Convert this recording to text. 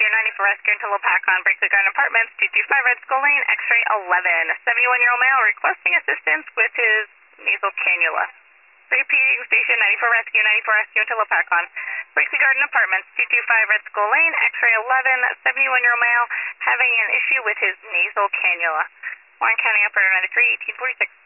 Rescue, 94 Rescue until Lopakon, Brinkley Garden Apartments, 225 Red Skull Lane, X-ray 11. 71-year-old male requesting assistance with his nasal cannula. Repeating station, 94 Rescue, 94 Rescue until Lopakon, Brinkley Garden Apartments, 225 Red Skull Lane, X-ray 11. 71-year-old male having an issue with his nasal cannula. Warren County Operator 93, 1846.